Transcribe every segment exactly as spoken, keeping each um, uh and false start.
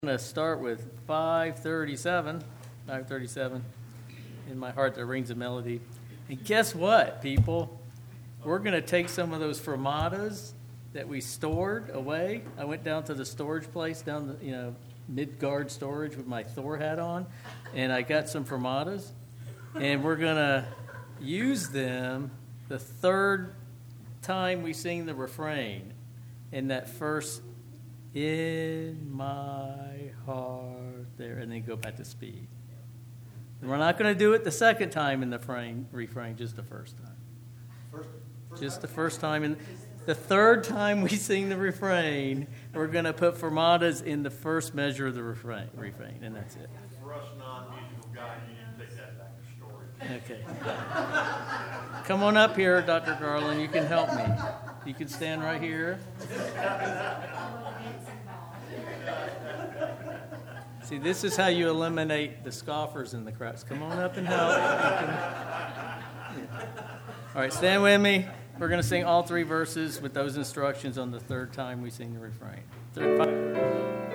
I'm going to start with five thirty-seven. five thirty-seven. In my heart, there rings a melody. And guess what, people? We're going to take some of those fermatas that we stored away. I went down to the storage place, down the, you know, Midgard storage with my Thor hat on, and I got some fermatas. And we're going to use them the third time we sing the refrain in that first in my heart there, and then go back to speed. And we're not going to do it the second time in the refrain, refrain just the first time. First, first just time. the first time. And the third time we sing the refrain, we're going to put fermatas in the first measure of the refrain, refrain, and that's it. For us non-musical guys, you need to take that back to storage. Okay. Come on up here, Doctor Garland. You can help me. You can stand right here. See, this is how you eliminate the scoffers in the crowds. Come on up and help. You can, yeah. All right, stand with me. We're going to sing all three verses with those instructions on the third time we sing the refrain. Third, five.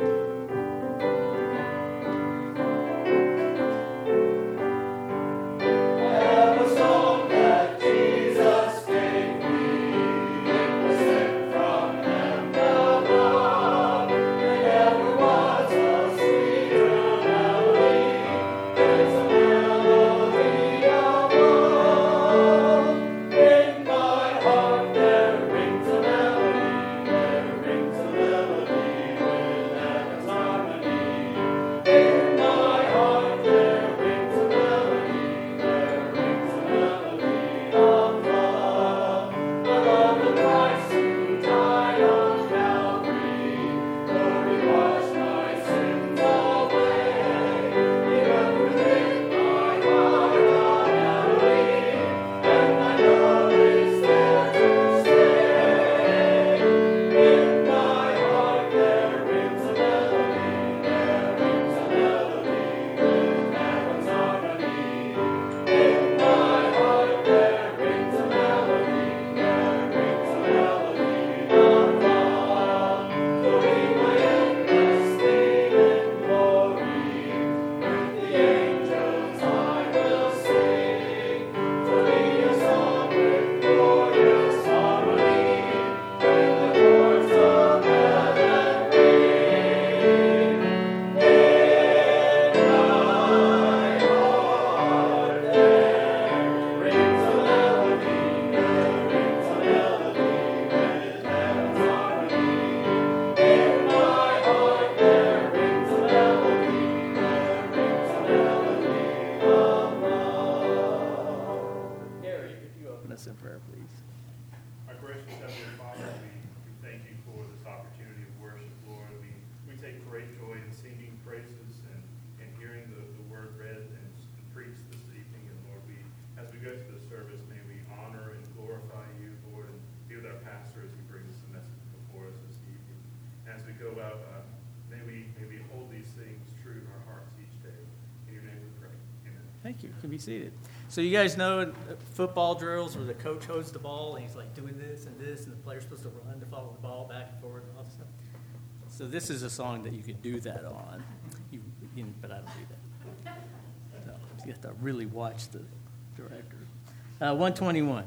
Thank you. You can be seated. So you guys know football drills where the coach holds the ball and he's like doing this and this, and the player's supposed to run to follow the ball back and forward and all this stuff. So this is a song that you could do that on, you, you, but I don't do that. So you have to really watch the director. Uh, one twenty-one.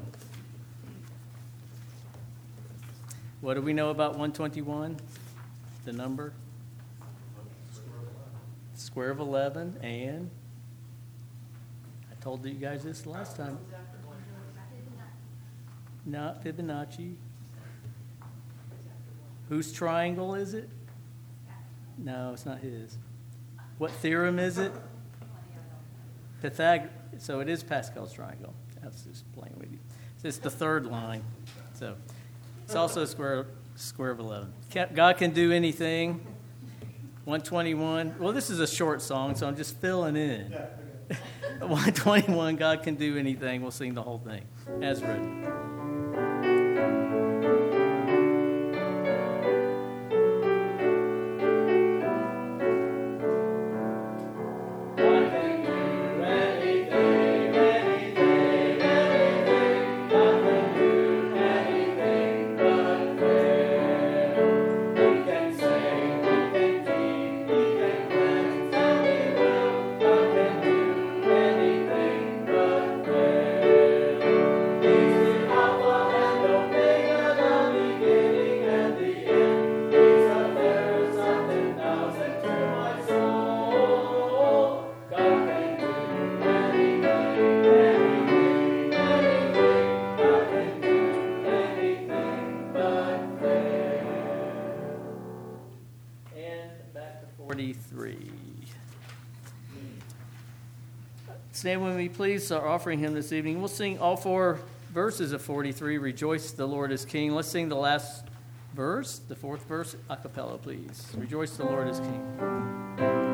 What do we know about one twenty-one? The number? Square of eleven, and I told you guys this last time. Not Fibonacci. Whose triangle is it? No, it's not his. What theorem is it? Pythagoras. So it is Pascal's triangle. I was just playing with you. So it's the third line. So it's also a square, square of eleven. God can do anything. one twenty-one. Well, this is a short song, so I'm just filling in. one twenty-one, God can do anything. We'll sing the whole thing as written. Anything forty-three. Stand with me, please. Our offering hymn this evening. We'll sing all four verses of forty-three. Rejoice, the Lord is King. Let's sing the last verse, the fourth verse, a cappella, please. Rejoice, the Lord is King.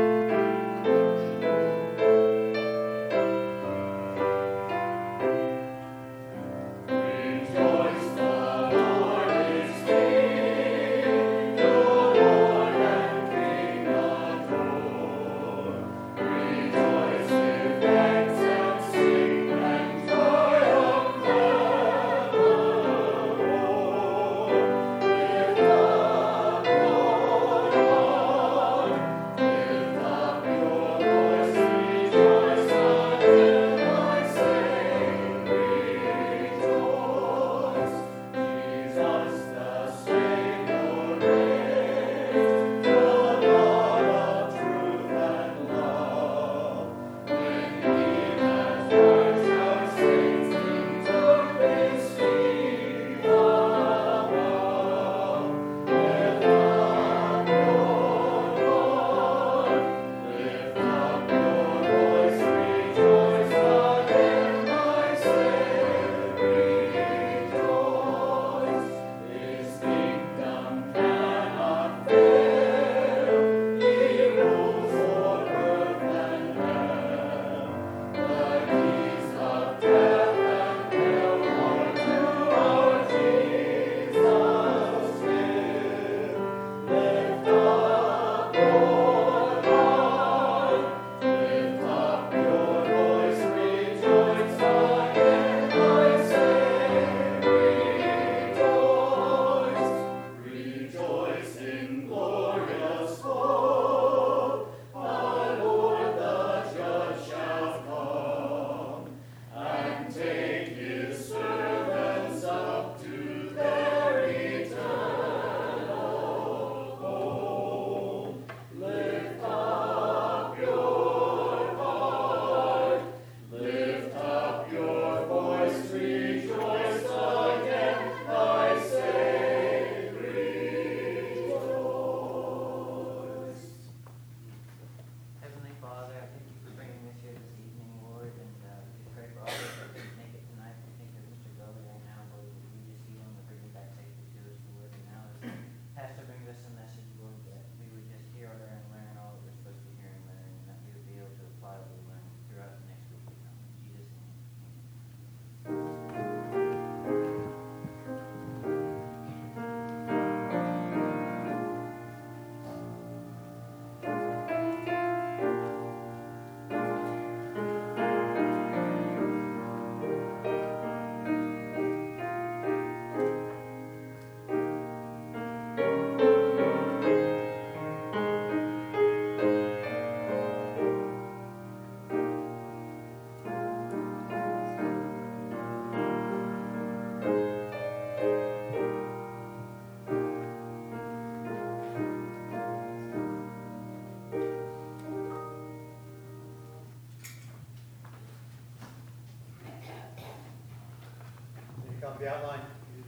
The outline.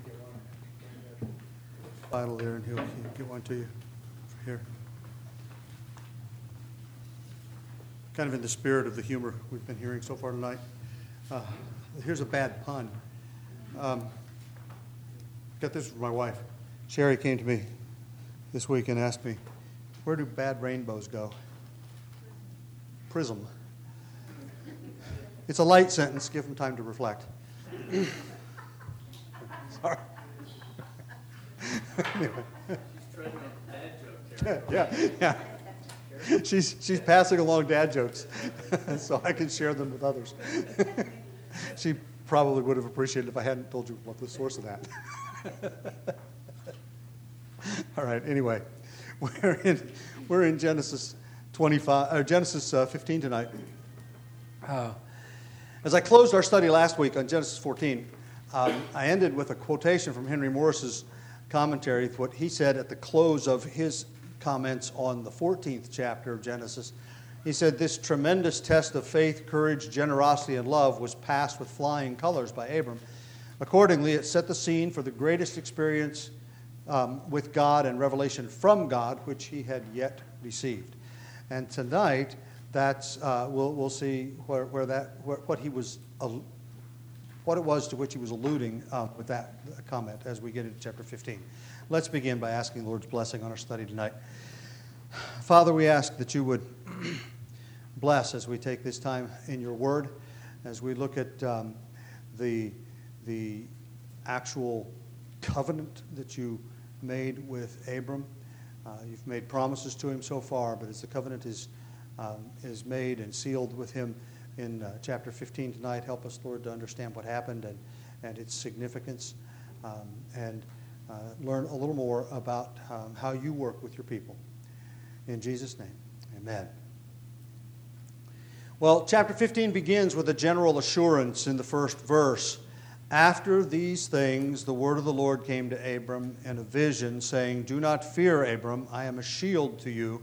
Bible there, and he'll, he'll get one to you here. Kind of in the spirit of the humor we've been hearing so far tonight. Uh, here's a bad pun. Um, got this from my wife. Sherry came to me this week and asked me, where do bad rainbows go? Prism. It's a light sentence. Give them time to reflect. Sorry. Anyway. Yeah, yeah. She's she's passing along dad jokes, so I can share them with others. She probably would have appreciated if I hadn't told you what the source of that. All right. Anyway, we're in we're in Genesis twenty-five or Genesis uh, fifteen tonight. Uh, as I closed our study last week on Genesis fourteen, um, I ended with a quotation from Henry Morris's commentary, what he said at the close of his comments on the fourteenth chapter of Genesis. He said, this tremendous test of faith, courage, generosity, and love was passed with flying colors by Abram. Accordingly, it set the scene for the greatest experience um, with God and revelation from God, which he had yet received. And tonight, that's uh, we'll we'll see where, where that where, what he was uh, what it was to which he was alluding uh, with that comment as we get into chapter fifteen. Let's begin by asking the Lord's blessing on our study tonight. Father, we ask that you would bless as we take this time in your word, as we look at um, the the actual covenant that you made with Abram. Uh, you've made promises to him so far, but as the covenant is um, is made and sealed with him in uh, chapter fifteen tonight, help us, Lord, to understand what happened and, and its significance, um, and uh, learn a little more about um, how you work with your people. In Jesus' name, amen. Well, chapter fifteen begins with a general assurance in the first verse. After these things, the word of the Lord came to Abram in a vision, saying, "Do not fear, Abram, I am a shield to you.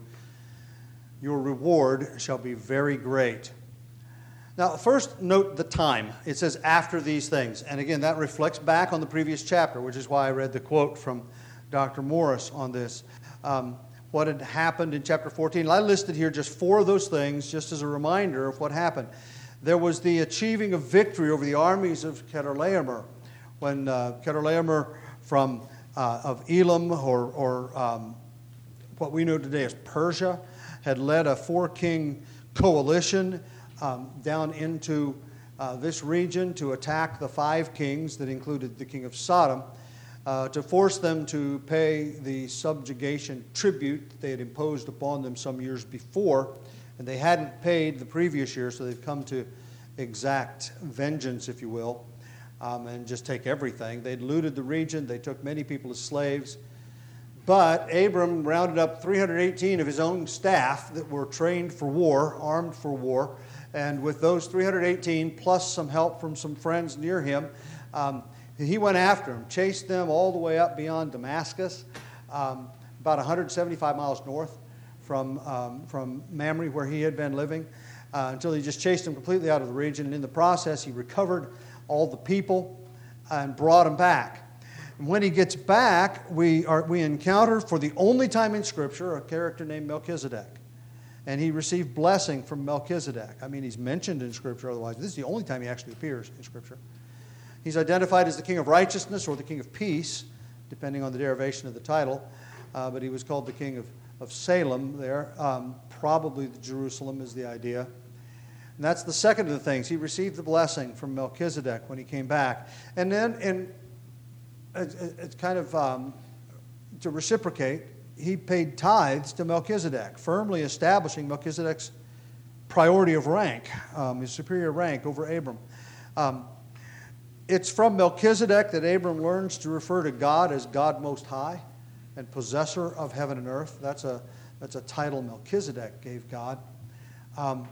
Your reward shall be very great." Now, first note the time. It says, after these things. And again, that reflects back on the previous chapter, which is why I read the quote from Doctor Morris on this. Um, what had happened in chapter fourteen. I listed here just four of those things, just as a reminder of what happened. There was the achieving of victory over the armies of Chedorlaomer, when uh, Chedorlaomer from uh, of Elam, or, or um, what we know today as Persia, had led a four-king coalition um, down into uh, this region to attack the five kings that included the king of Sodom, uh, to force them to pay the subjugation tribute that they had imposed upon them some years before. And they hadn't paid the previous year, so they'd come to exact vengeance, if you will, um, and just take everything. They'd looted the region. They took many people as slaves. But Abram rounded up three hundred eighteen of his own staff that were trained for war, armed for war. And with those three hundred eighteen, plus some help from some friends near him, um, he went after them, chased them all the way up beyond Damascus, um, about one hundred seventy-five miles north from um, from Mamre, where he had been living, uh, until he just chased him completely out of the region. And in the process, he recovered all the people and brought them back. And when he gets back, we are we encounter, for the only time in Scripture, a character named Melchizedek. And he received blessing from Melchizedek. I mean, he's mentioned in Scripture otherwise. This is the only time he actually appears in Scripture. He's identified as the king of righteousness or the king of peace, depending on the derivation of the title. Uh, but he was called the king of of Salem there. Um, probably the Jerusalem is the idea. And that's the second of the things. He received the blessing from Melchizedek when he came back. And then, and it's, it's kind of um, to reciprocate, he paid tithes to Melchizedek, firmly establishing Melchizedek's priority of rank, um, his superior rank over Abram. Um, it's from Melchizedek that Abram learns to refer to God as God Most High and possessor of heaven and earth. That's a that's a title Melchizedek gave God. Um,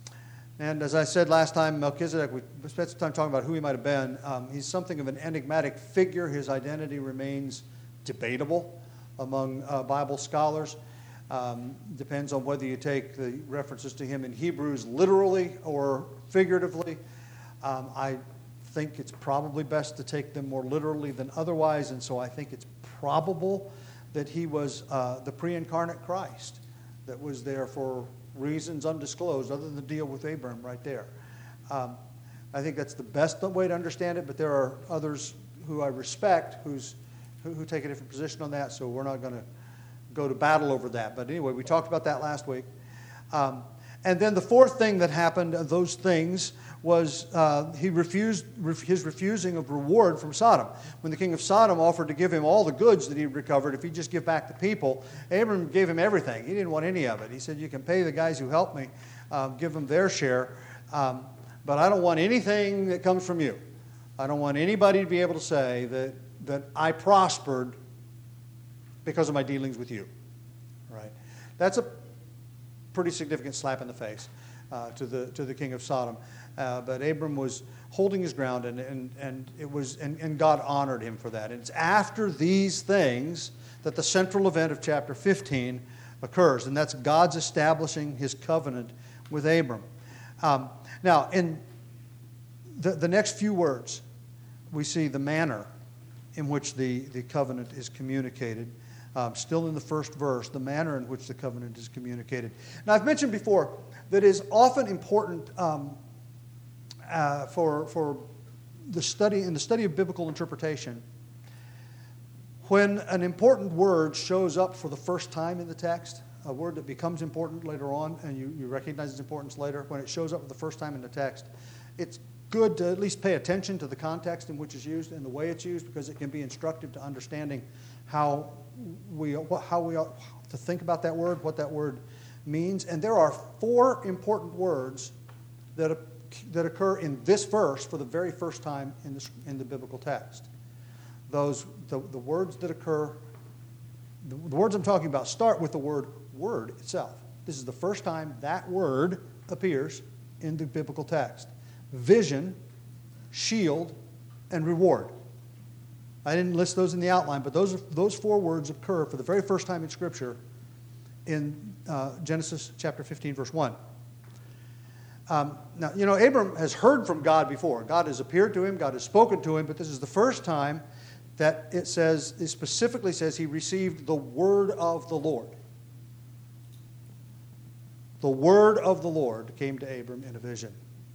and as I said last time, Melchizedek, we spent some time talking about who he might have been. Um, he's something of an enigmatic figure. His identity remains debatable among uh, Bible scholars. Um, depends on whether you take the references to him in Hebrews literally or figuratively. Um, I think it's probably best to take them more literally than otherwise, and so I think it's probable that he was uh, the pre-incarnate Christ that was there for reasons undisclosed, other than the deal with Abram right there. Um, I think that's the best way to understand it, but there are others who I respect who's, who, who take a different position on that, so we're not going to go to battle over that. But anyway, we talked about that last week. Um, and then the fourth thing that happened, those things, was uh, he refused ref, his refusing of reward from Sodom. When the king of Sodom offered to give him all the goods that he recovered if he'd just give back the people, Abram gave him everything. He didn't want any of it. He said, "You can pay the guys who helped me, um, give them their share, um, but I don't want anything that comes from you. I don't want anybody to be able to say that, that I prospered because of my dealings with you." Right? That's a pretty significant slap in the face uh, to the to the king of Sodom. Uh, but Abram was holding his ground, and and and it was and, and God honored him for that. And it's after these things that the central event of chapter fifteen occurs, and that's God's establishing His covenant with Abram. Um, now, in the the next few words, we see the manner in which the, the covenant is communicated. Um, still in the first verse, the manner in which the covenant is communicated. Now, I've mentioned before that it is often important um, uh, for, for the study, in the study of biblical interpretation, when an important word shows up for the first time in the text, a word that becomes important later on, and you, you recognize its importance later, when it shows up for the first time in the text, it's good to at least pay attention to the context in which it's used and the way it's used, because it can be instructive to understanding how we, how we ought to think about that word, what that word means. And there are four important words that, that occur in this verse for the very first time in the, in the biblical text. Those, the, the words that occur, the, the words I'm talking about start with the word word itself. This is the first time that word appears in the biblical text. Vision, shield, and reward. I didn't list those in the outline, but those, those four words occur for the very first time in Scripture in uh, Genesis chapter fifteen, verse one. Um, now, you know, Abram has heard from God before. God has appeared to him, God has spoken to him, but this is the first time that it says, it specifically says he received the word of the Lord. The word of the Lord came to Abram in a vision.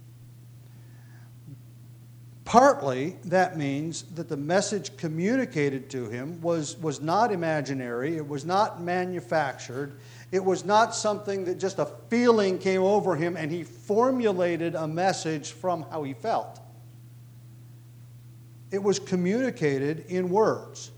Partly, that means that the message communicated to him was, was not imaginary, it was not manufactured, it was not something that just a feeling came over him and he formulated a message from how he felt. It was communicated in words.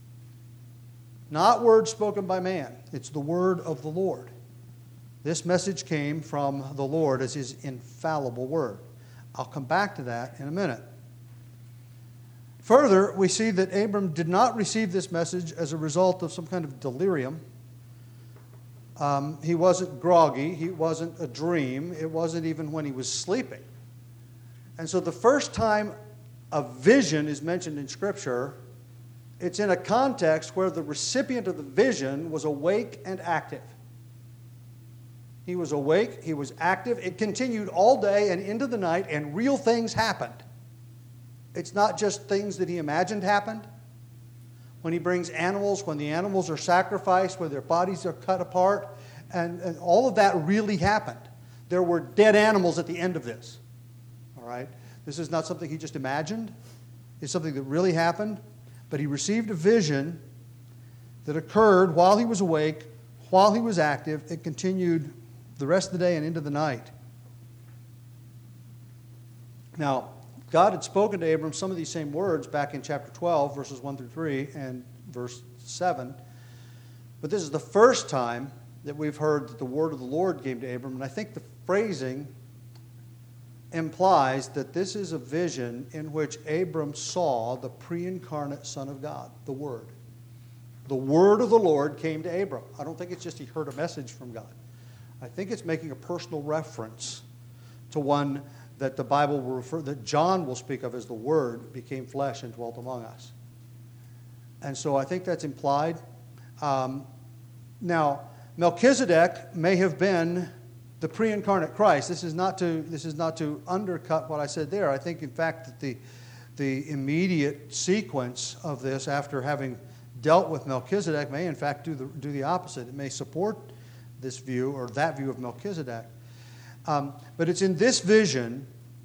Not words spoken by man. It's the word of the Lord. This message came from the Lord as his infallible word. I'll come back to that in a minute. Further, we see that Abram did not receive this message as a result of some kind of delirium. Um, he wasn't groggy. He wasn't a dream. It wasn't even when he was sleeping. And so the first time a vision is mentioned in Scripture, it's in a context where the recipient of the vision was awake and active. He was awake, he was active. It continued all day and into the night, and real things happened. It's not just things that he imagined happened. When he brings animals, when the animals are sacrificed, when their bodies are cut apart, and, and all of that really happened. There were dead animals at the end of this. All right? This is not something he just imagined. It's something that really happened. But he received a vision that occurred while he was awake, while he was active. It continued the rest of the day and into the night. Now, God had spoken to Abram some of these same words back in chapter twelve, verses one through three, and verse seven. But this is the first time that we've heard that the word of the Lord came to Abram. And I think the phrasing implies that this is a vision in which Abram saw the pre-incarnate Son of God, the Word. The word of the Lord came to Abram. I don't think it's just he heard a message from God. I think it's making a personal reference to one that the Bible will refer, that John will speak of as the Word became flesh and dwelt among us. And so I think that's implied. Um, now, Melchizedek may have been the pre-incarnate Christ. This is not to this is not to undercut what I said there. I think, in fact, that the the immediate sequence of this, after having dealt with Melchizedek, may in fact do the do the opposite. It may support this view or that view of Melchizedek. Um, but it's in this vision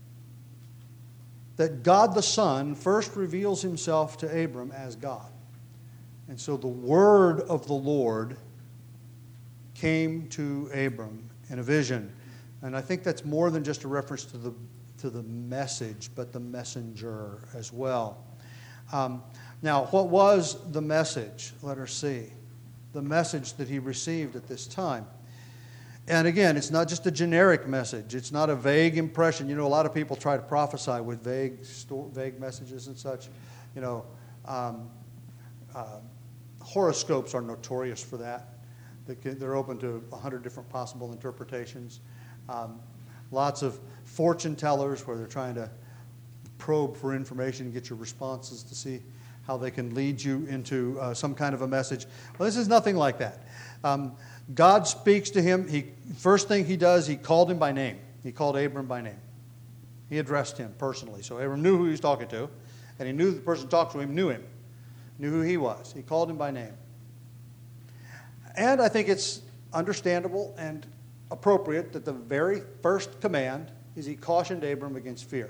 that God the Son first reveals himself to Abram as God. And so the word of the Lord came to Abram in a vision. And I think that's more than just a reference to the, to the message, but the messenger as well. Um, now, what was the message? Let us see. The message that he received at this time. And again, it's not just a generic message. It's not a vague impression. You know, a lot of people try to prophesy with vague, vague messages and such. You know, um, uh, horoscopes are notorious for that. They're open to a hundred different possible interpretations. Um, lots of fortune tellers where they're trying to probe for information and get your responses to see how they can lead you into uh, some kind of a message. Well, this is nothing like that. Um, God speaks to him. He first thing he does, he called him by name. He called Abram by name. He addressed him personally. So Abram knew who he was talking to, and he knew the person talking to him knew him. knew who he was. He called him by name. And I think it's understandable and appropriate that the very first command is he cautioned Abram against fear.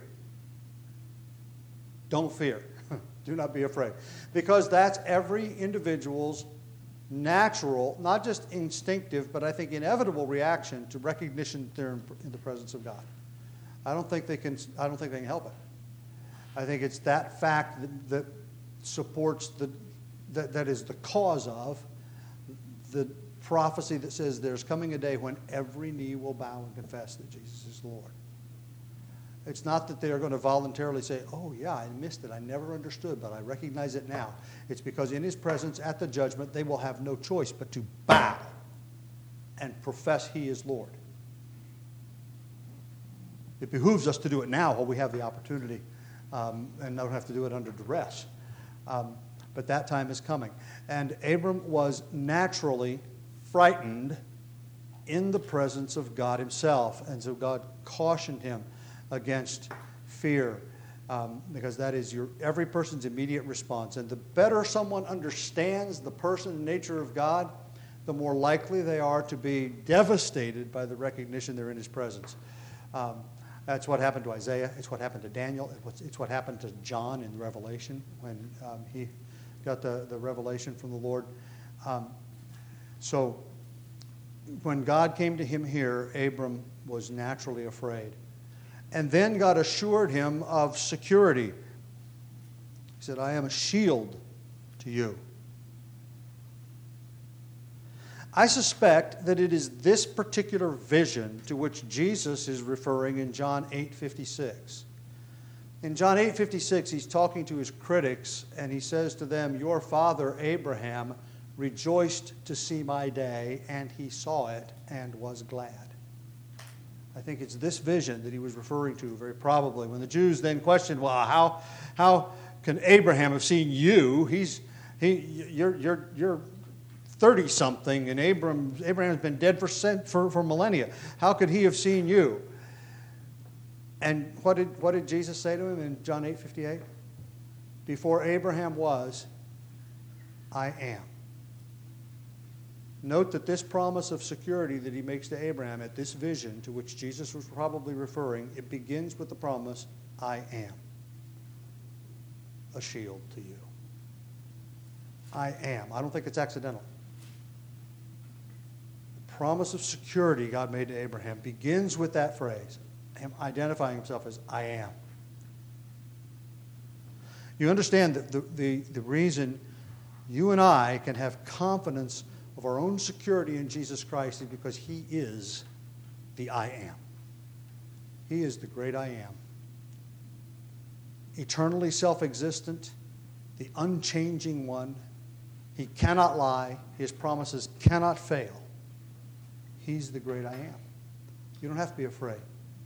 Don't fear. Do not be afraid. Because that's every individual's natural, not just instinctive, but I think inevitable reaction to recognition that they're in, in the presence of God. I don't think they can. I don't think they can help it. I think it's that fact that, that supports the that, that is the cause of the prophecy that says there's coming a day when every knee will bow and confess that Jesus is the Lord. It's not that they are going to voluntarily say, oh, yeah, I missed it. I never understood, but I recognize it now. It's because in his presence at the judgment, they will have no choice but to bow and profess he is Lord. It behooves us to do it now while we have the opportunity um, and don't have to do it under duress. Um, but that time is coming. And Abram was naturally frightened in the presence of God himself. And so God cautioned him against fear, um, because that is your every person's immediate response. And the better someone understands the person and nature of God, the more likely they are to be devastated by the recognition they're in his presence. Um, that's what happened to Isaiah. It's what happened to Daniel. It's what happened to John in Revelation when um, he got the, the revelation from the Lord. Um, so when God came to him here, Abram was naturally afraid. And then God assured him of security. He said, I am a shield to you. I suspect that it is this particular vision to which Jesus is referring in John eight fifty-six. In John eight fifty-six, he's talking to his critics, and he says to them, your father Abraham rejoiced to see my day, and he saw it and was glad. I think it's this vision that he was referring to, very probably. When the Jews then questioned, well, how, how can Abraham have seen you? He's, he, you're, you're, you're thirty-something, and Abraham, Abraham's been dead for, for, for millennia. How could he have seen you? And what did, what did Jesus say to him in John eight fifty-eight? Before Abraham was, I am. Note that this promise of security that he makes to Abraham at this vision to which Jesus was probably referring, it begins with the promise, I am a shield to you. I am. I don't think it's accidental. The promise of security God made to Abraham begins with that phrase, him identifying himself as I am. You understand that the, the, the reason you and I can have confidence of our own security in Jesus Christ is because he is the I am. He is the great I am. Eternally self-existent, the unchanging one. He cannot lie. His promises cannot fail. He's the great I am. You don't have to be afraid.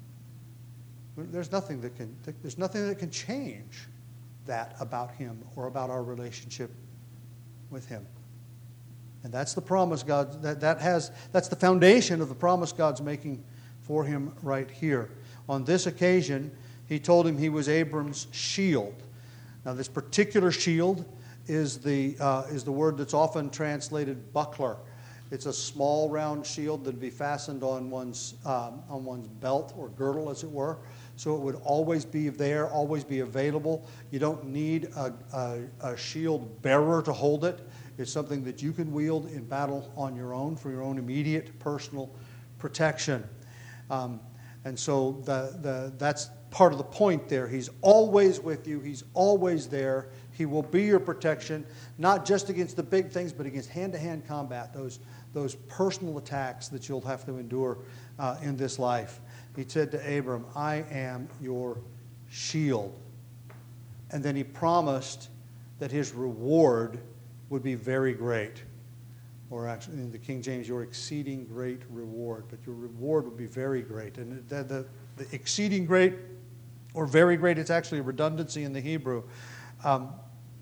There's nothing that can, there's nothing that can change that about him or about our relationship with him. And that's the promise God, that, that has, that's the foundation of the promise God's making for him right here. On this occasion, he told him he was Abram's shield. Now, this particular shield is the, uh, is the word that's often translated buckler. It's a small round shield that would be fastened on one's, um, on one's belt or girdle, as it were. So it would always be there, always be available. You don't need a, a, a shield bearer to hold it. It's something that you can wield in battle on your own for your own immediate personal protection. Um, and so the, the, that's part of the point there. He's always with you. He's always there. He will be your protection, not just against the big things, but against hand-to-hand combat, those, those personal attacks that you'll have to endure uh, in this life. He said to Abram, I am your shield. And then he promised that his reward would be very great. Or actually, in the King James, your exceeding great reward. But your reward would be very great. And the, the, the exceeding great or very great, it's actually a redundancy in the Hebrew. Um,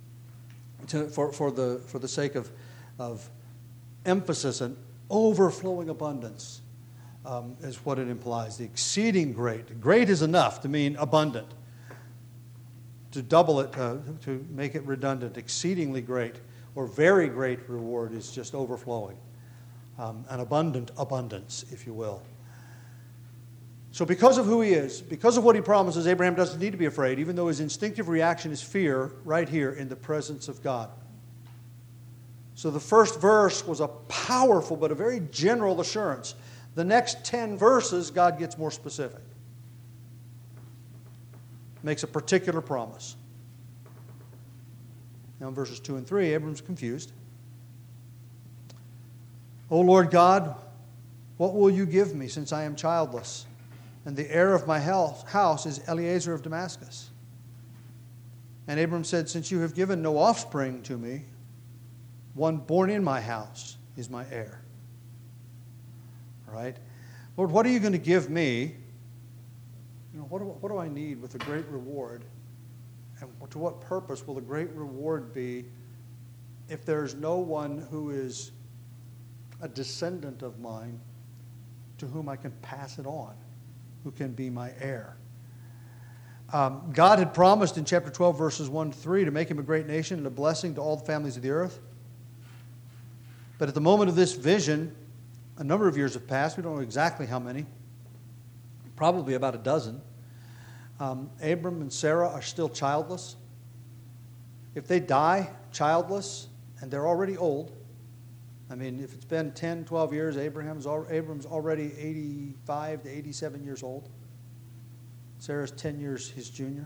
to, for, for, the, for the sake of, of emphasis, an overflowing abundance um, is what it implies. The exceeding great. Great is enough to mean abundant. to double it, uh, to make it redundant, exceedingly great or very great reward is just overflowing. Um, an abundant abundance, if you will. So because of who he is, because of what he promises, Abraham doesn't need to be afraid, even though his instinctive reaction is fear right here in the presence of God. So the first verse was a powerful but a very general assurance. The next ten verses, God gets more specific. Makes a particular promise. Now in verses two and three, Abram's confused. O Lord God, what will you give me since I am childless? And the heir of my house is Eliezer of Damascus. And Abram said, since you have given no offspring to me, one born in my house is my heir. All right? Lord, what are you going to give me? You know, what do, what do I need with a great reward? And to what purpose will the great reward be if there's no one who is a descendant of mine to whom I can pass it on, who can be my heir? Um, God had promised in chapter twelve, verses one to three, to make him a great nation and a blessing to all the families of the earth. But at the moment of this vision, a number of years have passed. We don't know exactly how many. Probably about a dozen. Um, Abram and Sarah are still childless. If they die childless and they're already old, I mean, if it's been ten, twelve years, Abraham's, Abram's already eighty-five to eighty-seven years old. Sarah's ten years his junior.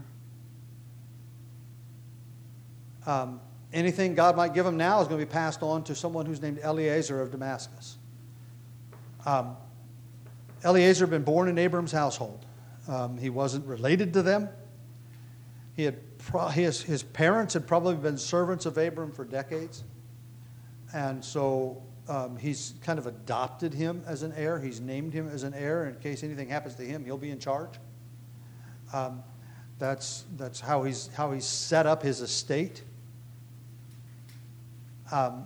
Um, anything God might give him now is going to be passed on to someone who's named Eliezer of Damascus. Um, Eliezer had been born in Abram's household. Um, he wasn't related to them. He had pro- his, his parents had probably been servants of Abram for decades. And so um, he's kind of adopted him as an heir. He's named him as an heir. In case anything happens to him, he'll be in charge. Um, that's that's how he's how he's set up his estate. Um,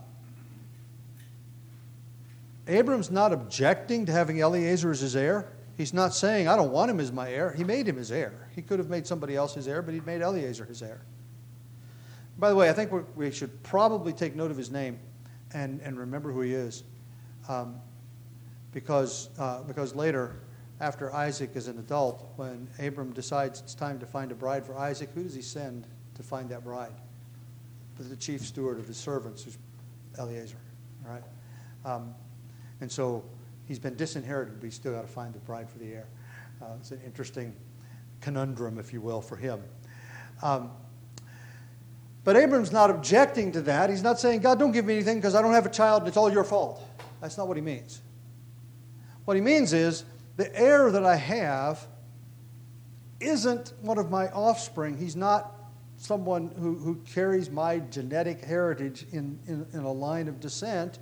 Abram's not objecting to having Eliezer as his heir. He's not saying, I don't want him as my heir. He made him his heir. He could have made somebody else his heir, but he'd made Eliezer his heir. By the way, I think we're, we should probably take note of his name and, and remember who he is. Um, because, uh, because later, after Isaac is an adult, when Abram decides it's time to find a bride for Isaac, who does he send to find that bride? The chief steward of his servants, who's Eliezer. All right? Um, and so he's been disinherited, but he's still got to find the bride for the heir. Uh, it's an interesting conundrum, if you will, for him. Um, but Abram's not objecting to that. He's not saying, God, don't give me anything because I don't have a child and it's all your fault. That's not what he means. What he means is, the heir that I have isn't one of my offspring. He's not someone who, who carries my genetic heritage in, in, in a line of descent.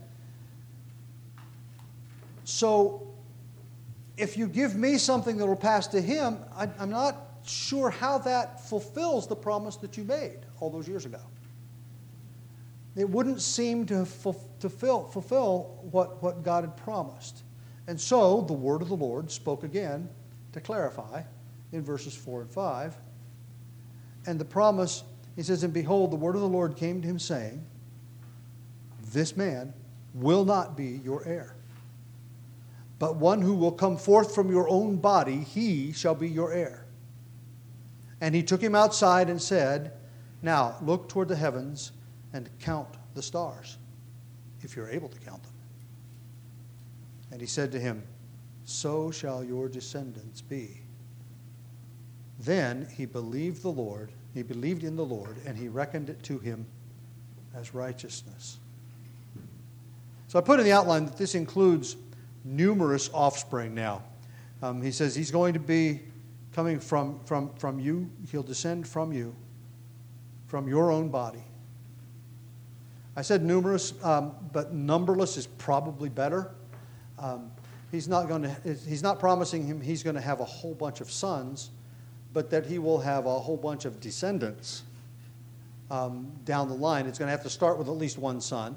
So if you give me something that will pass to him, I, I'm not sure how that fulfills the promise that you made all those years ago. It wouldn't seem to fulfill, fulfill what, what God had promised. And so the word of the Lord spoke again to clarify in verses four and five. And the promise, he says, and behold, the word of the Lord came to him saying, this man will not be your heir, but one who will come forth from your own body, he shall be your heir. And he took him outside and said, now look toward the heavens and count the stars, if you're able to count them. And he said to him, so shall your descendants be. Then he believed the Lord, he believed in the Lord, and he reckoned it to him as righteousness. So I put in the outline that this includes numerous offspring now. Um, he says he's going to be coming from, from, from you. He'll descend from you, from your own body. I said numerous, um, but numberless is probably better. Um, he's not going to. He's not promising him he's going to have a whole bunch of sons, but that he will have a whole bunch of descendants um, down the line. It's going to have to start with at least one son.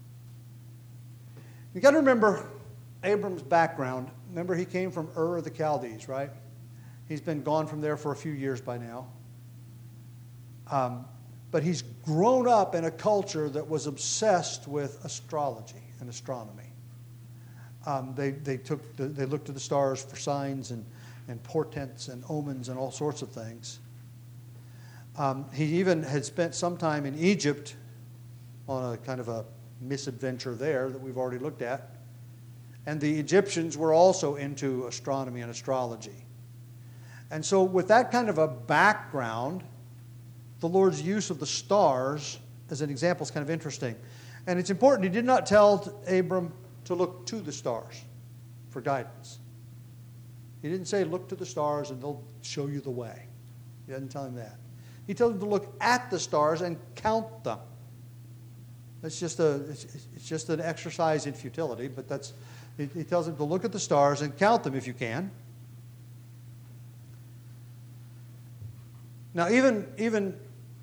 You got to remember Abram's background. Remember, he came from Ur of the Chaldees, right? He's been gone from there for a few years by now. Um, but he's grown up in a culture that was obsessed with astrology and astronomy. Um, they, they, took the, they looked to the stars for signs and, and portents and omens and all sorts of things. Um, he even had spent some time in Egypt on a kind of a misadventure there that we've already looked at. And the Egyptians were also into astronomy and astrology. And so with that kind of a background, the Lord's use of the stars as an example is kind of interesting. And it's important, he did not tell Abram to look to the stars for guidance. He didn't say, look to the stars and they'll show you the way. He didn't tell him that. He told him to look at the stars and count them. It's just a, it's, it's just an exercise in futility, but that's, he, he tells him to look at the stars and count them if you can. Now, even, even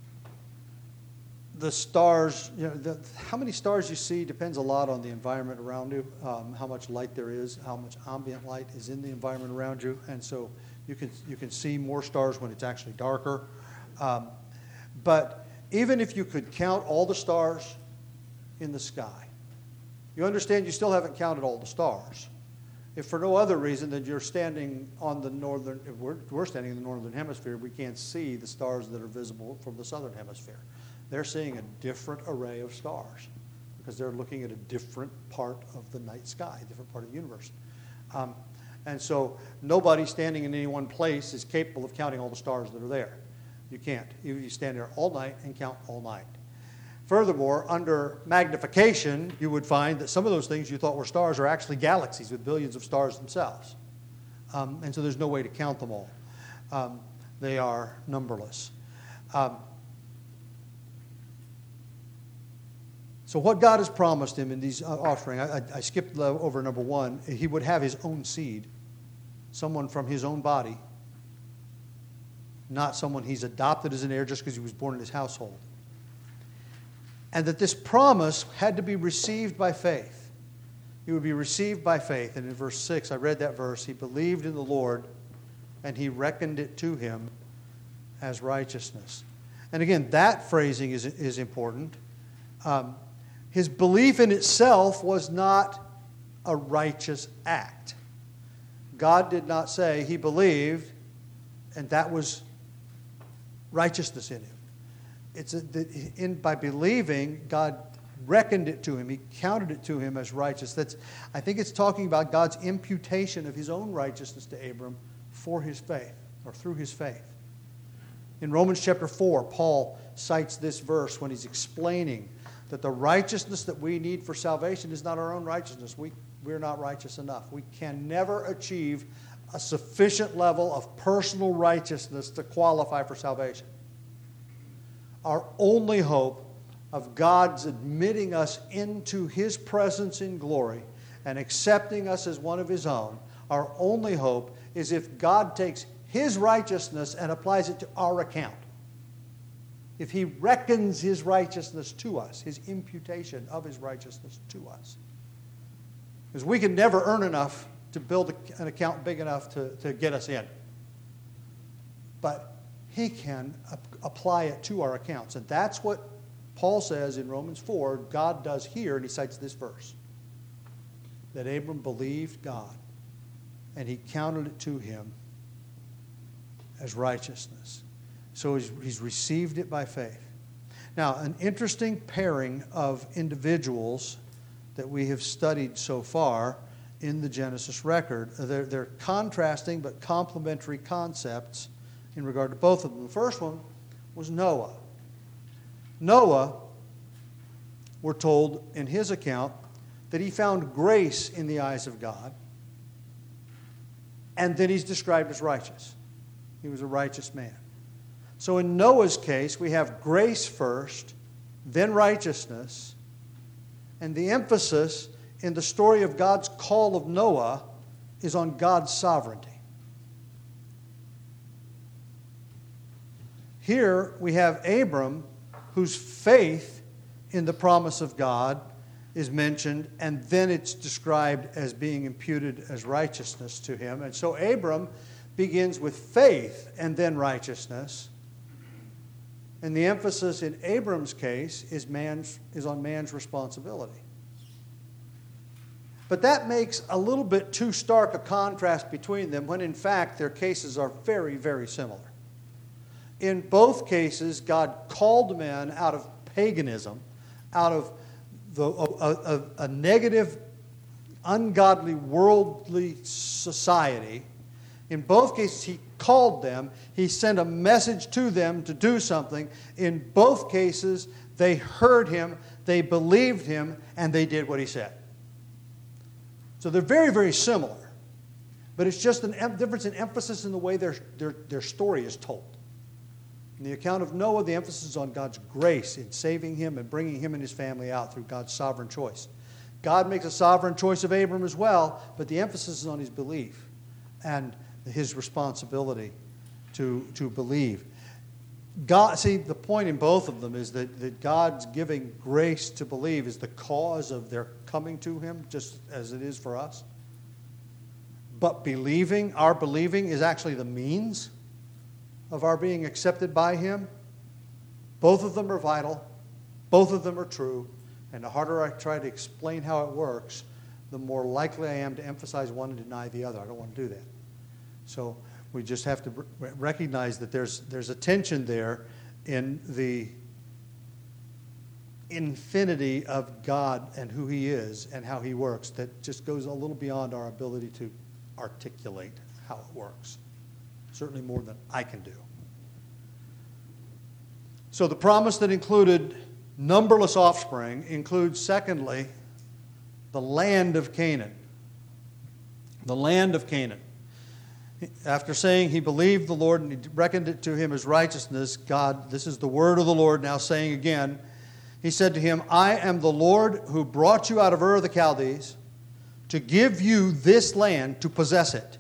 the stars, you know, the, how many stars you see depends a lot on the environment around you, um, how much light there is, how much ambient light is in the environment around you, and so you can you can see more stars when it's actually darker. Um, but even if you could count all the stars in the sky, you understand you still haven't counted all the stars. If for no other reason than you're standing on the northern, if we're, we're standing in the northern hemisphere, we can't see the stars that are visible from the southern hemisphere. They're seeing a different array of stars because they're looking at a different part of the night sky, a different part of the universe. Um, and so nobody standing in any one place is capable of counting all the stars that are there. You can't. You stand there all night and count all night. Furthermore, under magnification, you would find that some of those things you thought were stars are actually galaxies with billions of stars themselves. Um, and so there's no way to count them all. Um, they are numberless. Um, so what God has promised him in these uh, offering, I, I, I skipped over number one, he would have his own seed, someone from his own body, not someone he's adopted as an heir just because he was born in his household. And that this promise had to be received by faith. It would be received by faith. And in verse six, I read that verse, he believed in the Lord and he reckoned it to him as righteousness. And again, that phrasing is, is important. Um, his belief in itself was not a righteous act. God did not say he believed and that was righteousness in him. It's a, in by believing, God reckoned it to him. He counted it to him as righteous. That's, I think it's talking about God's imputation of his own righteousness to Abram for his faith, or through his faith. In Romans chapter four, Paul cites this verse when he's explaining that the righteousness that we need for salvation is not our own righteousness. We, we're not righteous enough. We can never achieve a sufficient level of personal righteousness to qualify for salvation. Our only hope of God's admitting us into his presence in glory and accepting us as one of his own, our only hope is if God takes his righteousness and applies it to our account. If he reckons his righteousness to us, his imputation of his righteousness to us. Because we can never earn enough to build an account big enough to, to get us in. But he can apply it to our accounts. And that's what Paul says in Romans four, God does here, and he cites this verse. That Abram believed God, and he counted it to him as righteousness. So he's, he's received it by faith. Now, an interesting pairing of individuals that we have studied so far in the Genesis record. They're, they're contrasting but complementary concepts in regard to both of them. The first one was Noah. Noah, we're told in his account, that he found grace in the eyes of God, and then he's described as righteous. He was a righteous man. So in Noah's case, we have grace first, then righteousness, and the emphasis in the story of God's call of Noah is on God's sovereignty. Here we have Abram, whose faith in the promise of God is mentioned, and then it's described as being imputed as righteousness to him. And so Abram begins with faith and then righteousness. And the emphasis in Abram's case is, man's, is on man's responsibility. But that makes a little bit too stark a contrast between them when in fact their cases are very, very similar. In both cases, God called men out of paganism, out of the, a, a, a negative, ungodly, worldly society. In both cases, he called them. He sent a message to them to do something. In both cases, they heard him, they believed him, and they did what he said. So they're very, very similar. But it's just a em- difference in emphasis in the way their, their, their story is told. In the account of Noah, the emphasis is on God's grace in saving him and bringing him and his family out through God's sovereign choice. God makes a sovereign choice of Abram as well, but the emphasis is on his belief and his responsibility to, to believe. God, see, the point in both of them is that, that God's giving grace to believe is the cause of their coming to him, just as it is for us. But believing, our believing, is actually the means of our being accepted by him. Both of them are vital. Both of them are true. And the harder I try to explain how it works, the more likely I am to emphasize one and deny the other. I don't want to do that. So we just have to recognize that there's, there's a tension there in the infinity of God and who he is and how he works that just goes a little beyond our ability to articulate how it works. Certainly more than I can do. So the promise that included numberless offspring includes, secondly, the land of Canaan. The land of Canaan. After saying he believed the Lord and he reckoned it to him as righteousness, God, this is the word of the Lord now saying again, he said to him, I am the Lord who brought you out of Ur of the Chaldees to give you this land to possess it.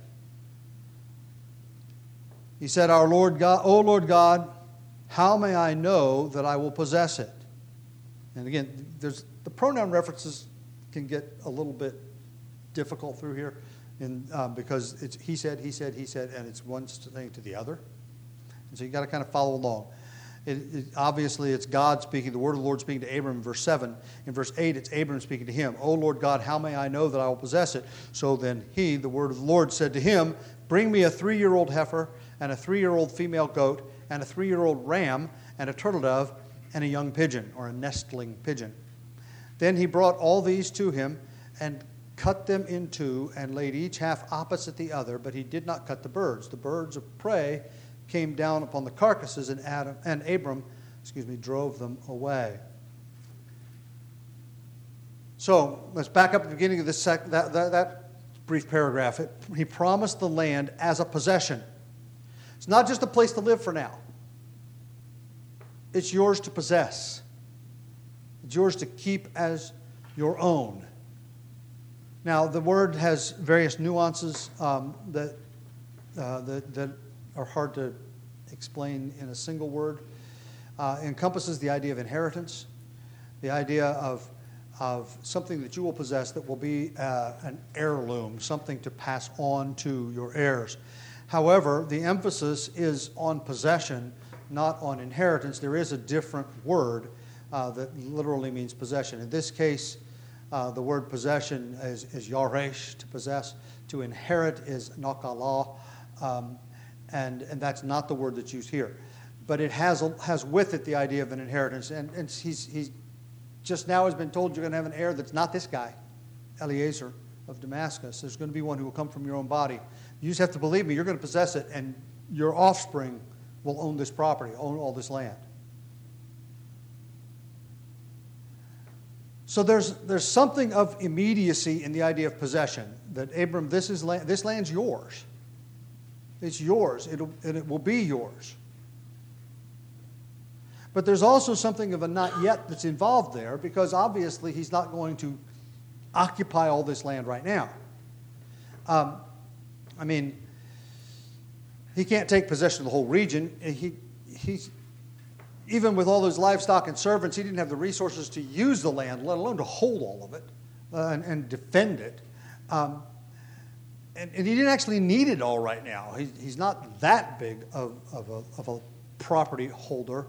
He said, Our Lord God, O Lord God, how may I know that I will possess it? And again, there's the pronoun references can get a little bit difficult through here. In, um, because it's he said, he said, he said, and it's one thing to the other. And so you've got to kind of follow along. It, it, obviously, it's God speaking, the word of the Lord speaking to Abram in verse seven. In verse eight, it's Abram speaking to him. O Lord God, how may I know that I will possess it? So then he, the word of the Lord, said to him, Bring me a three-year-old heifer and a three-year-old female goat and a three-year-old ram and a turtle dove and a young pigeon, or a nestling pigeon. Then he brought all these to him and cut them in two and laid each half opposite the other, but he did not cut the birds. The birds of prey came down upon the carcasses, and Adam and Abram, excuse me, drove them away. So let's back up at the beginning of this sec- that, that, that brief paragraph. It, he promised the land as a possession. It's not just a place to live for now. It's yours to possess. It's yours to keep as your own. Now, the word has various nuances um, that, uh, that that are hard to explain in a single word. Uh, it encompasses the idea of inheritance, the idea of, of something that you will possess that will be uh, an heirloom, something to pass on to your heirs. However, the emphasis is on possession, not on inheritance. There is a different word uh, that literally means possession. In this case, Uh, the word possession is, is yaresh, to possess. To inherit is nakalah, um, and, and that's not the word that's used here. But it has has with it the idea of an inheritance. And, and he's, he's just now has been told you're going to have an heir that's not this guy, Eliezer of Damascus. There's going to be one who will come from your own body. You just have to believe me. You're going to possess it, and your offspring will own this property, own all this land. So there's there's something of immediacy in the idea of possession. That Abram, this is land, this land's yours. It's yours. It'll, and it will be yours. But there's also something of a not yet that's involved there, because obviously he's not going to occupy all this land right now. Um, I mean, he can't take possession of the whole region. He he's. Even with all those livestock and servants, he didn't have the resources to use the land, let alone to hold all of it uh, and, and defend it. Um, and, and he didn't actually need it all right now. He, he's not that big of, of, a, of a property holder.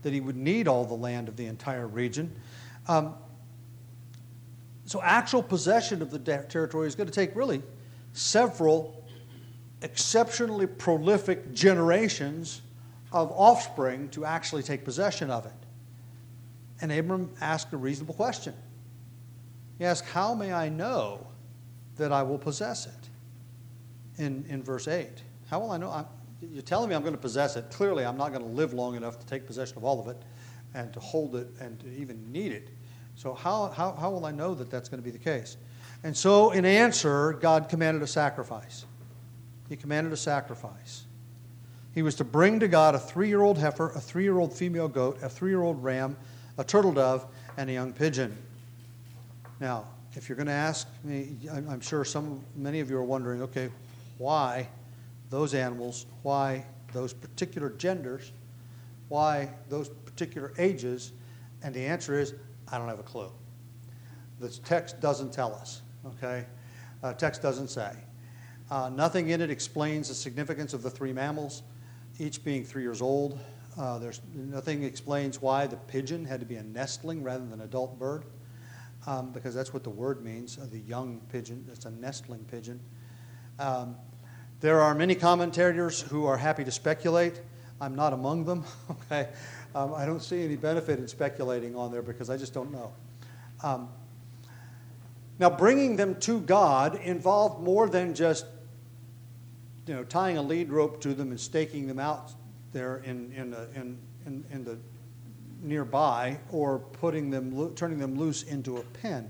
that he would need all the land of the entire region. Um, so actual possession of the de- territory is going to take really several exceptionally prolific generations of offspring to actually take possession of it. And Abram asked a reasonable question. He asked, how may I know that I will possess it? In, in verse eight. How will I know? I'm, you're telling me I'm going to possess it. Clearly, I'm not going to live long enough to take possession of all of it and to hold it and to even need it. So how, how, how will I know that that's going to be the case? And so in answer, God commanded a sacrifice. He commanded a sacrifice. He was to bring to God a three-year-old heifer, a three-year-old female goat, a three-year-old ram, a turtle dove, and a young pigeon. Now, if you're going to ask me, I'm sure some, many of you are wondering, okay, why those animals, why those particular genders, why those particular ages? And the answer is, I don't have a clue. The text doesn't tell us, okay? Uh, text doesn't say. Uh, nothing in it explains the significance of the three mammals, each being three years old. Uh, there's nothing explains why the pigeon had to be a nestling rather than an adult bird. Um, because that's what the word means, uh, the young pigeon. It's a nestling pigeon. Um, there are many commentators who are happy to speculate. I'm not among them. Okay, um, I don't see any benefit in speculating on there because I just don't know. Um, now, bringing them to God involved more than just, you know, tying a lead rope to them and staking them out there in in a, in, in in the nearby, or putting them, turning them loose into a pen.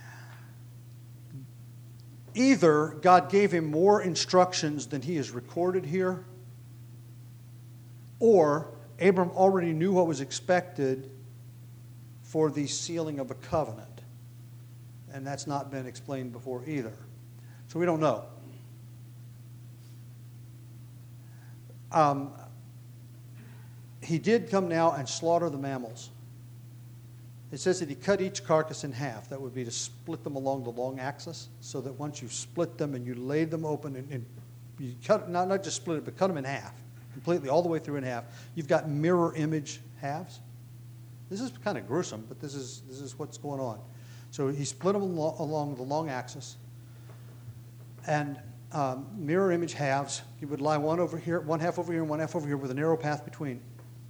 Either God gave him more instructions than he is recorded here, or Abram already knew what was expected for the sealing of a covenant. And that's not been explained before either. So we don't know. Um, He did come now and slaughter the mammals. It says that he cut each carcass in half. That would be to split them along the long axis, so that once you split them and you laid them open and, and you cut, not, not just split it, but cut them in half, completely, all the way through in half. You've got mirror image halves. This is kind of gruesome, but this is this is what's going on. So he split them along, along the long axis, and um, mirror image halves. You would lie one over here, one half over here, and one half over here, with a narrow path between.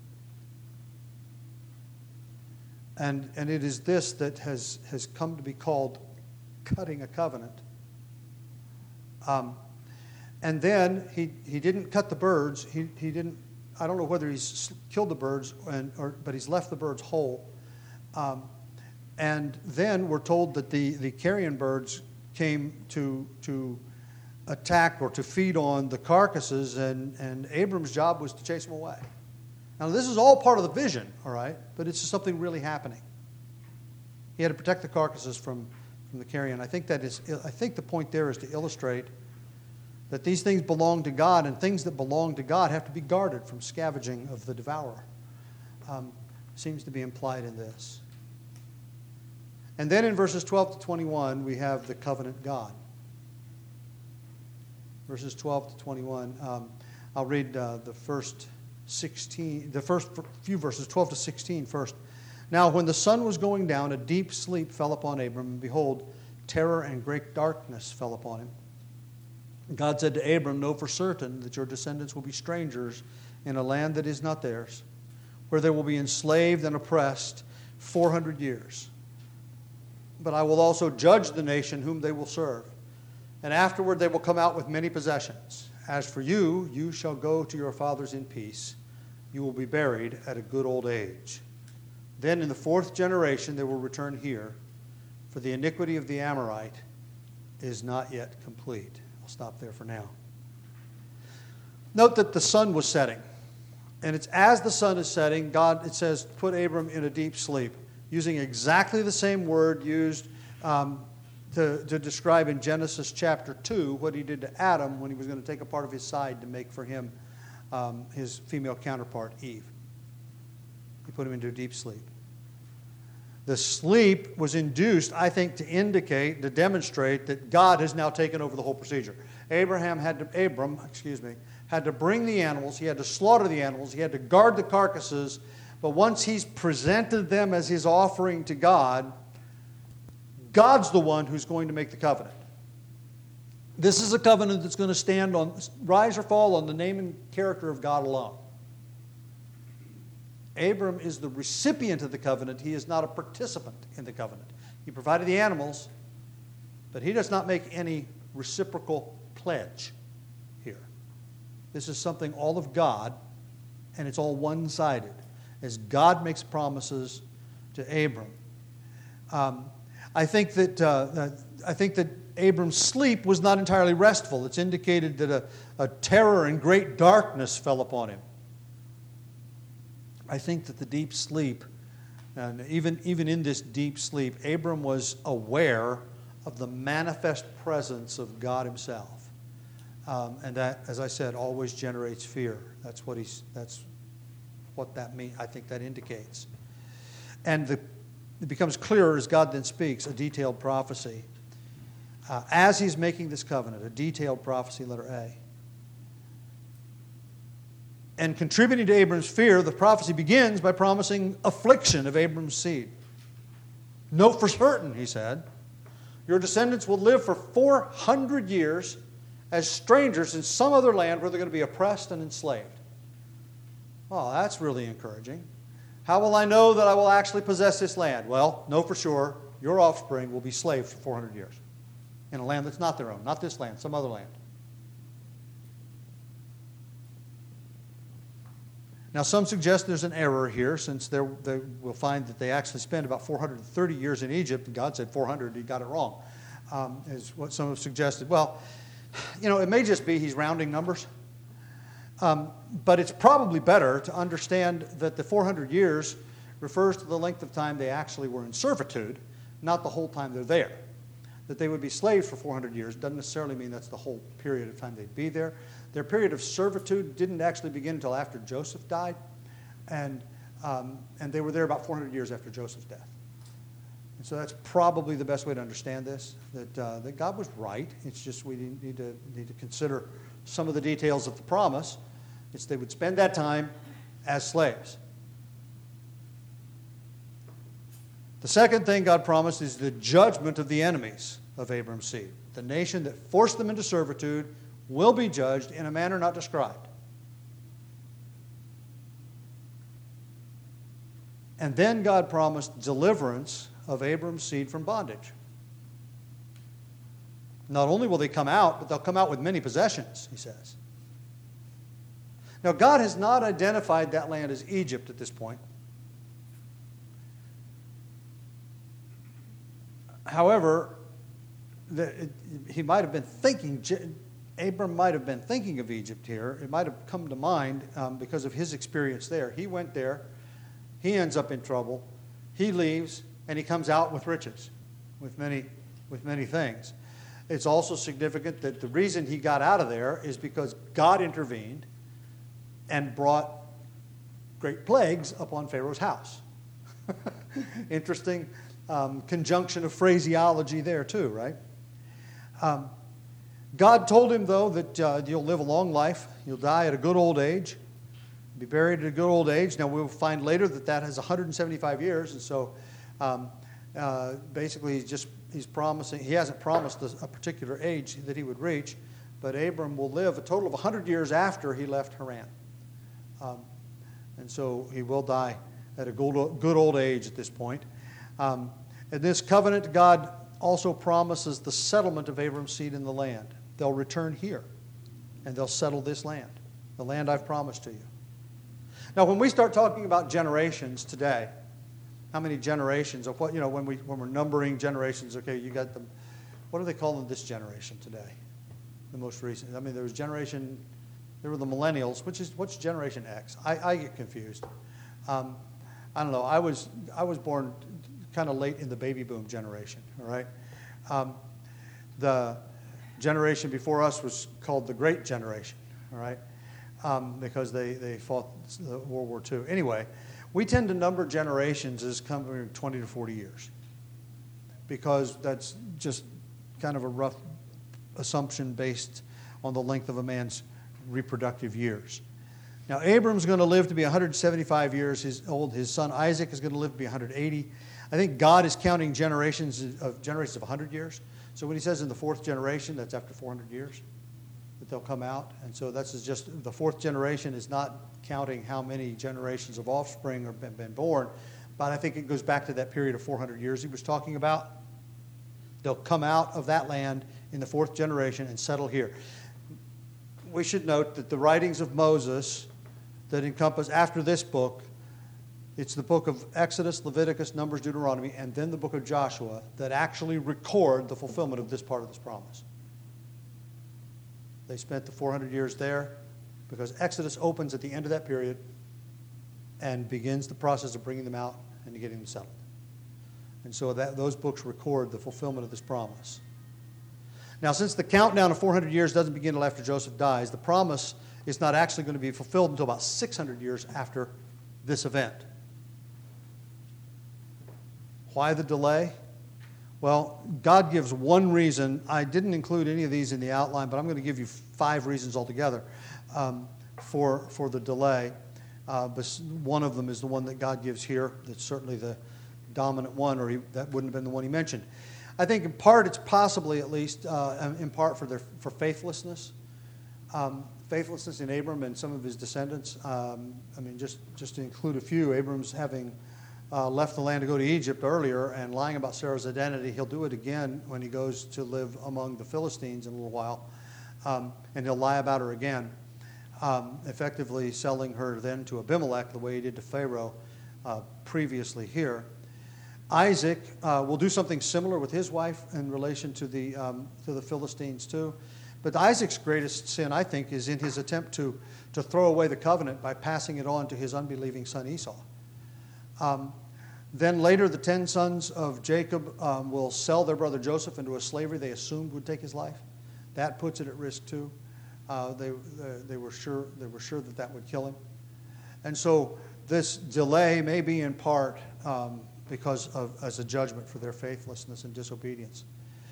And, and it is this that has, has come to be called cutting a covenant. Um, and then he, he didn't cut the birds. He, he didn't, I don't know whether he's killed the birds, and, or, but he's left the birds whole. Um, and then we're told that the, the carrion birds came to, to attack or to feed on the carcasses, and, and Abram's job was to chase them away. Now, this is all part of the vision, all right, but it's just something really happening. He had to protect the carcasses from, from the carrion. I think that is. I think the point there is to illustrate that these things belong to God, and things that belong to God have to be guarded from scavenging of the devourer. Um, seems to be implied in this. And then in verses twelve to twenty-one, we have the covenant God. Verses twelve to twenty-one. Um, I'll read uh, the first sixteen, the first few verses, twelve to sixteen first. Now, when the sun was going down, a deep sleep fell upon Abram, and behold, terror and great darkness fell upon him. God said to Abram, know for certain that your descendants will be strangers in a land that is not theirs, where they will be enslaved and oppressed four hundred years. But I will also judge the nation whom they will serve, and afterward they will come out with many possessions. As for you, you shall go to your fathers in peace. You will be buried at a good old age. Then in the fourth generation they will return here, for the iniquity of the Amorite is not yet complete. I'll stop there for now. Note that the sun was setting. And it's as the sun is setting, God, it says, put Abram in a deep sleep, using exactly the same word used um, to, to describe in Genesis chapter two what he did to Adam when he was going to take a part of his side to make for him um, his female counterpart, Eve. He put him into a deep sleep. The sleep was induced, I think, to indicate, to demonstrate that God has now taken over the whole procedure. Abraham had to, Abram, excuse me, had to bring the animals. He had to slaughter the animals. He had to guard the carcasses. But once he's presented them as his offering to God, God's the one who's going to make the covenant. This is a covenant that's going to stand on, rise or fall on the name and character of God alone. Abram is the recipient of the covenant. He is not a participant in the covenant. He provided the animals, but he does not make any reciprocal pledge here. This is something all of God, and it's all one-sided, as God makes promises to Abram. Um, I think that uh, I think that Abram's sleep was not entirely restful. It's indicated that a, a terror and great darkness fell upon him. I think that the deep sleep, and even, even in this deep sleep, Abram was aware of the manifest presence of God himself. Um, and that, as I said, always generates fear. That's what he's, that's what that means. I think that indicates. And the, it becomes clearer as God then speaks, a detailed prophecy. Uh, as he's making this covenant, a detailed prophecy, letter A. And contributing to Abram's fear, the prophecy begins by promising affliction of Abram's seed. Know for certain, he said, your descendants will live for four hundred years as strangers in some other land where they're going to be oppressed and enslaved. Well, that's really encouraging. How will I know that I will actually possess this land? Well, know for sure, your offspring will be slaves for four hundred years in a land that's not their own, not this land, some other land. Now, some suggest there's an error here, since they will find that they actually spent about four hundred thirty years in Egypt, and God said four hundred, he got it wrong, um, is what some have suggested. Well, you know, it may just be he's rounding numbers, um, but it's probably better to understand that the four hundred years refers to the length of time they actually were in servitude, not the whole time they're there. That they would be slaves for four hundred years doesn't necessarily mean that's the whole period of time they'd be there. Their period of servitude didn't actually begin until after Joseph died, and, um, and they were there about four hundred years after Joseph's death. And so that's probably the best way to understand this, that, uh, that God was right. It's just we need to, need to consider some of the details of the promise. It's they would spend that time as slaves. The second thing God promised is the judgment of the enemies of Abram's seed. The nation that forced them into servitude will be judged in a manner not described. And then God promised deliverance of Abram's seed from bondage. Not only will they come out, but they'll come out with many possessions, he says. Now, God has not identified that land as Egypt at this point. However, the, it, he might have been thinking, Abram might have been thinking of Egypt here. It might have come to mind um, because of his experience there. He went there. He ends up in trouble. He leaves, and he comes out with riches, with many, with many things. It's also significant that the reason he got out of there is because God intervened and brought great plagues upon Pharaoh's house. Interesting um, conjunction of phraseology there too, right? Um, God told him, though, that uh, you'll live a long life. You'll die at a good old age. Be buried at a good old age. Now, we'll find later that that has one hundred seventy-five years, and so um, uh, basically he's just he's promising, he hasn't promised a particular age that he would reach, but Abram will live a total of one hundred years after he left Haran. Um, and so he will die at a good, good old age at this point. Um, in this covenant, God also promises the settlement of Abram's seed in the land. They'll return here, and they'll settle this land, the land I've promised to you. Now, when we start talking about generations today, how many generations of what, you know, when, we, when we're numbering generations, okay, you got the, what do they call them this generation today? The most recent. I mean, there was generation, there were the millennials, which is, what's Generation X? I, I get confused. Um, I don't know. I was, I was born kind of late in the baby boom generation, all right? Um, the generation before us was called the Great Generation, all right? Um, because they, they fought World War Two. Anyway, we tend to number generations as coming twenty to forty years because that's just kind of a rough assumption based on the length of a man's reproductive years. Now, Abram's going to live to be one hundred seventy-five years his old. His son Isaac is going to live to be one hundred eighty. I think God is counting generations of generations of one hundred years. So when he says in the fourth generation, that's after four hundred years that they'll come out. And so that's just the fourth generation is not counting how many generations of offspring have been, been born. But I think it goes back to that period of four hundred years he was talking about. They'll come out of that land in the fourth generation and settle here. We should note that the writings of Moses that encompass after this book, it's the book of Exodus, Leviticus, Numbers, Deuteronomy, and then the book of Joshua that actually record the fulfillment of this part of this promise. They spent the four hundred years there because Exodus opens at the end of that period and begins the process of bringing them out and getting them settled. And so that, those books record the fulfillment of this promise. Now, since the countdown of four hundred years doesn't begin until after Joseph dies, the promise is not actually going to be fulfilled until about six hundred years after this event. Why the delay? Well, God gives one reason. I didn't include any of these in the outline, but I'm going to give you five reasons altogether um, for, for the delay. Uh, but one of them is the one that God gives here. That's certainly the dominant one, or he, that wouldn't have been the one he mentioned. I think in part it's possibly at least uh, in part for their for faithlessness. Um, faithlessness in Abram and some of his descendants. Um, I mean, just, just to include a few, Abram's having uh, left the land to go to Egypt earlier and lying about Sarah's identity. He'll do it again when he goes to live among the Philistines in a little while. Um, and he'll lie about her again, um, effectively selling her then to Abimelech the way he did to Pharaoh uh, previously here. Isaac uh, will do something similar with his wife in relation to the, um, to the Philistines too. But Isaac's greatest sin, I think, is in his attempt to, to throw away the covenant by passing it on to his unbelieving son Esau. Um, then later, the ten sons of Jacob um, will sell their brother Joseph into a slavery they assumed would take his life. That puts it at risk too. Uh, they, they, they were sure they were sure that that would kill him. And so this delay may be in part um, because of as a judgment for their faithlessness and disobedience.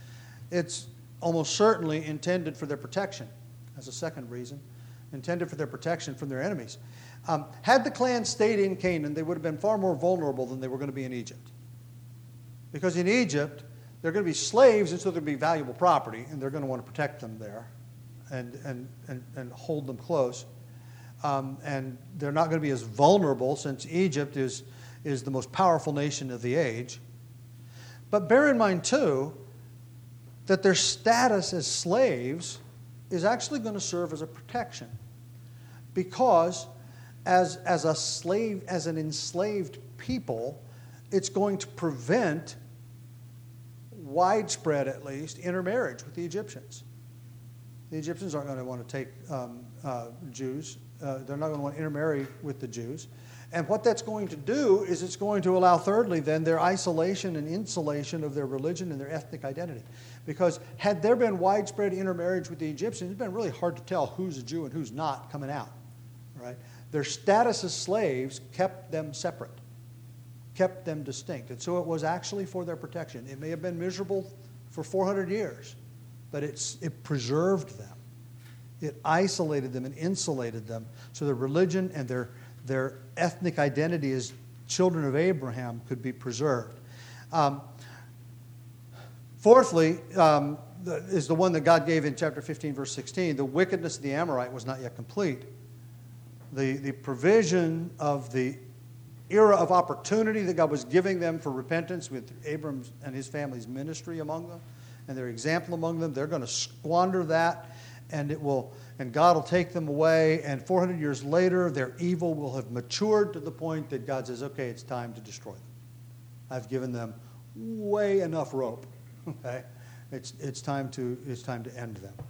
It's almost certainly intended for their protection, as a second reason, intended for their protection from their enemies. Um, had the clan stayed in Canaan, they would have been far more vulnerable than they were going to be in Egypt. Because in Egypt, they're going to be slaves, and so they're going to be valuable property, and they're going to want to protect them there and, and, and, and hold them close. Um, and they're not going to be as vulnerable, since Egypt is, is the most powerful nation of the age. But bear in mind, too, that their status as slaves is actually going to serve as a protection. Because as, as a slave, as an enslaved people, it's going to prevent widespread, at least, intermarriage with the Egyptians. The Egyptians aren't going to want to take um, uh, Jews. Uh, they're not going to want to intermarry with the Jews. And what that's going to do is it's going to allow, thirdly, then, their isolation and insulation of their religion and their ethnic identity. Because had there been widespread intermarriage with the Egyptians, it's been really hard to tell who's a Jew and who's not coming out. Right? Their status as slaves kept them separate, kept them distinct. And so it was actually for their protection. It may have been miserable for four hundred years, but it's, it preserved them. It isolated them and insulated them so their religion and their Their ethnic identity as children of Abraham could be preserved. Um, fourthly, um, the, is the one that God gave in chapter fifteen, verse sixteen. The wickedness of the Amorite was not yet complete. The, the provision of the era of opportunity that God was giving them for repentance with Abram and his family's ministry among them and their example among them, they're going to squander that, and it will... And God will take them away, and four hundred years later, their evil will have matured to the point that God says, okay, it's time to destroy them. I've given them way enough rope. Okay? It's, it's, time to, it's time to end them.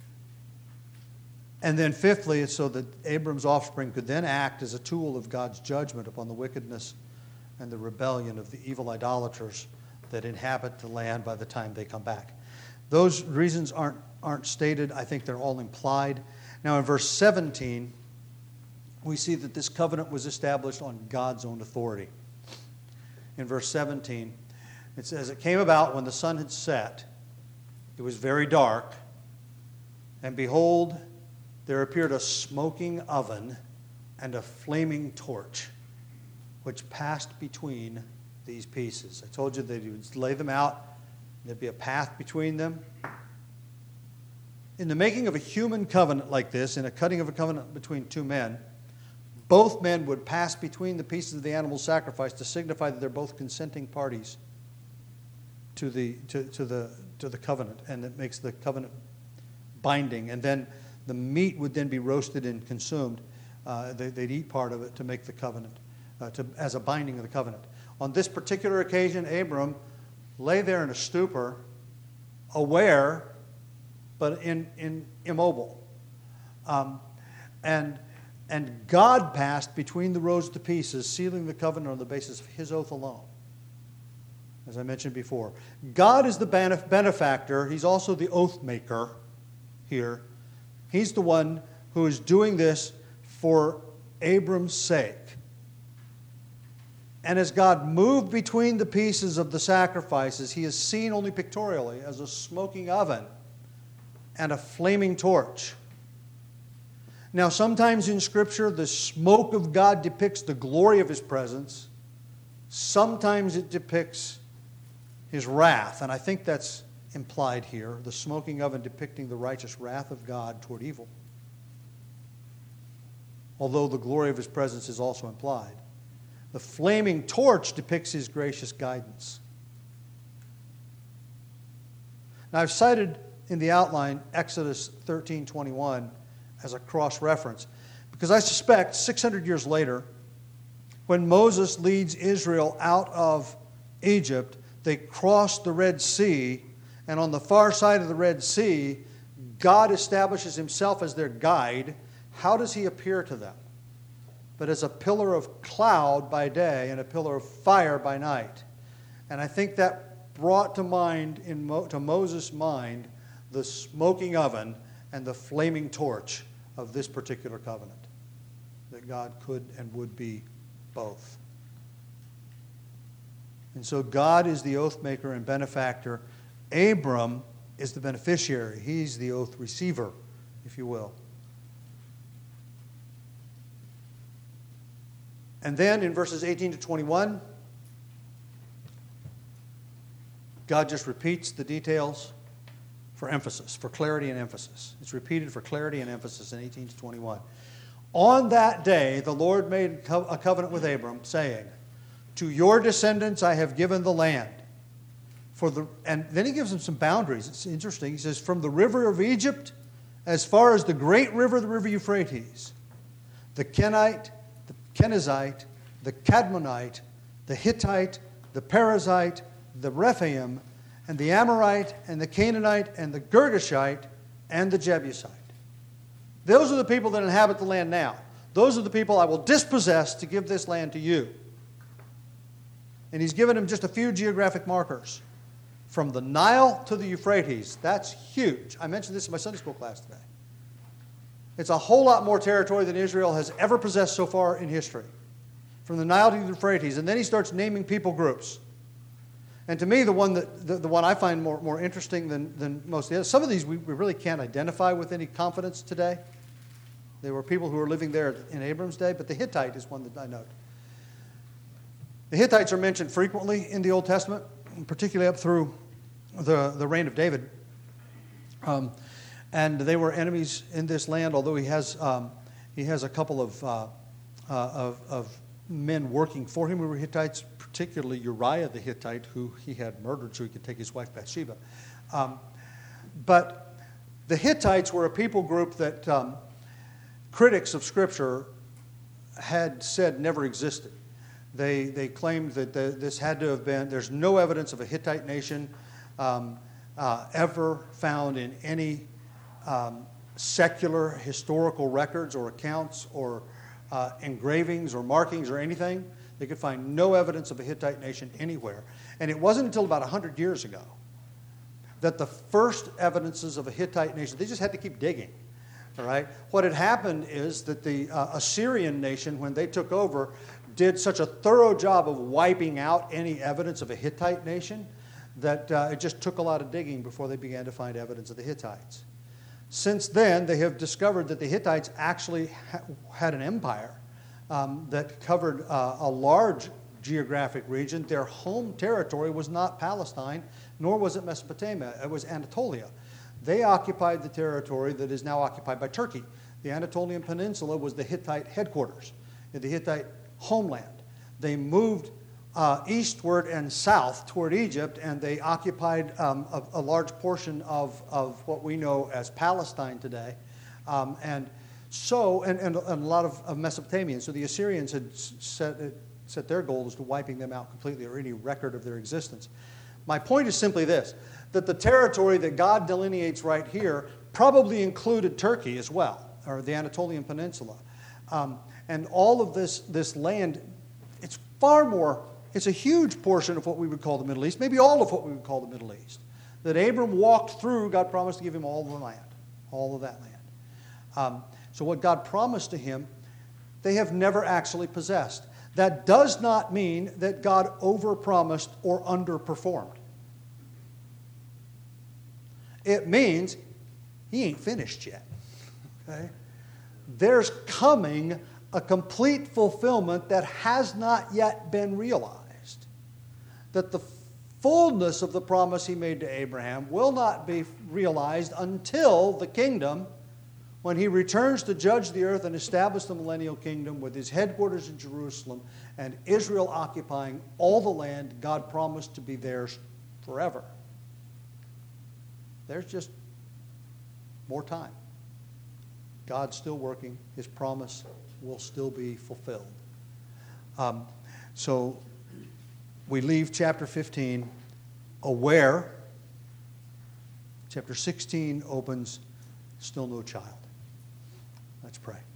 And then fifthly, it's so that Abram's offspring could then act as a tool of God's judgment upon the wickedness and the rebellion of the evil idolaters that inhabit the land by the time they come back. Those reasons aren't aren't stated. I think they're all implied. Now in verse seventeen, we see that this covenant was established on God's own authority. In verse seventeen, it says, "It came about when the sun had set, it was very dark, and behold, there appeared a smoking oven and a flaming torch, which passed between these pieces. I told you that he would lay them out. There'd be a path between them. In the making of a human covenant like this, in a cutting of a covenant between two men, both men would pass between the pieces of the animal sacrifice to signify that they're both consenting parties to the to, to the to the covenant, and it makes the covenant binding. And then the meat would then be roasted and consumed. Uh, they, they'd eat part of it to make the covenant, uh, to, as a binding of the covenant. On this particular occasion, Abram lay there in a stupor, aware, but in, in immobile. Um, and, and God passed between the rows to pieces, sealing the covenant on the basis of his oath alone, as I mentioned before. God is the benef- benefactor. He's also the oath maker here. He's the one who is doing this for Abram's sake. And as God moved between the pieces of the sacrifices, he is seen only pictorially as a smoking oven and a flaming torch. Now, sometimes in Scripture, the smoke of God depicts the glory of his presence. Sometimes it depicts his wrath, and I think that's implied here, the smoking oven depicting the righteous wrath of God toward evil. Although the glory of his presence is also implied. The flaming torch depicts his gracious guidance. Now, I've cited in the outline Exodus thirteen twenty-one as a cross-reference because I suspect six hundred years later, when Moses leads Israel out of Egypt, they cross the Red Sea, and on the far side of the Red Sea, God establishes himself as their guide. How does he appear to them? But as a pillar of cloud by day and a pillar of fire by night. And I think that brought to mind, in Mo, to Moses' mind, the smoking oven and the flaming torch of this particular covenant. That God could and would be both. And so God is the oath maker and benefactor. Abram is the beneficiary. He's the oath receiver, if you will. And then in verses eighteen to twenty-one, God just repeats the details for emphasis, for clarity and emphasis. It's repeated for clarity and emphasis in eighteen to twenty-one. On that day, the Lord made a covenant with Abram, saying, "To your descendants I have given the land." For the, and then he gives them some boundaries. It's interesting. He says, "From the river of Egypt, as far as the great river, the river Euphrates, the Kenite, the Kenizzite, the Cadmonite, the Hittite, the Perizzite, the Rephaim, and the Amorite, and the Canaanite, and the Girgashite, and the Jebusite." Those are the people that inhabit the land now. Those are the people I will dispossess to give this land to you. And he's given them just a few geographic markers. From the Nile to the Euphrates. That's huge. I mentioned this in my Sunday school class today. It's a whole lot more territory than Israel has ever possessed so far in history. From the Nile to the Euphrates. And then he starts naming people groups. And to me, the one that the, the one I find more, more interesting than, than most of the others, some of these we, we really can't identify with any confidence today. There were people who were living there in Abram's day, but the Hittite is one that I note. The Hittites are mentioned frequently in the Old Testament, particularly up through the, the reign of David. Um, and they were enemies in this land, although he has um, he has a couple of, uh, uh, of, of men working for him who were Hittites, particularly Uriah the Hittite, who he had murdered so he could take his wife Bathsheba. Um, but the Hittites were a people group that um, critics of Scripture had said never existed. They, they claimed that the, this had to have been, there's no evidence of a Hittite nation um, uh, ever found in any um, secular historical records or accounts or uh, engravings or markings or anything. They could find no evidence of a Hittite nation anywhere. And it wasn't until about one hundred years ago that the first evidences of a Hittite nation, they just had to keep digging. All right? What had happened is that the uh, Assyrian nation, when they took over, did such a thorough job of wiping out any evidence of a Hittite nation that uh, it just took a lot of digging before they began to find evidence of the Hittites. Since then, they have discovered that the Hittites actually ha- had an empire um, that covered uh, a large geographic region. Their home territory was not Palestine, nor was it Mesopotamia. It was Anatolia. They occupied the territory that is now occupied by Turkey. The Anatolian Peninsula was the Hittite headquarters, the Hittite homeland. They moved uh, eastward and south toward Egypt, and they occupied um, a, a large portion of, of what we know as Palestine today. Um, and so, and, and, and a lot of, of Mesopotamia. So the Assyrians had set, set their goal as to wiping them out completely, or any record of their existence. My point is simply this, that the territory that God delineates right here probably included Turkey as well, or the Anatolian Peninsula. Um, and all of this, this land, it's far more, it's a huge portion of what we would call the Middle East, maybe all of what we would call the Middle East. That Abram walked through, God promised to give him all the land, all of that land. Um, so what God promised to him, they have never actually possessed. That does not mean that God overpromised or underperformed. It means he ain't finished yet. Okay? There's coming a complete fulfillment that has not yet been realized. That the fullness of the promise he made to Abraham will not be realized until the kingdom, when he returns to judge the earth and establish the millennial kingdom with his headquarters in Jerusalem and Israel occupying all the land God promised to be theirs forever. There's just more time. God's still working. His promise will still be fulfilled. Um, so we leave chapter fifteen aware. Chapter sixteen opens, still no child. Let's pray.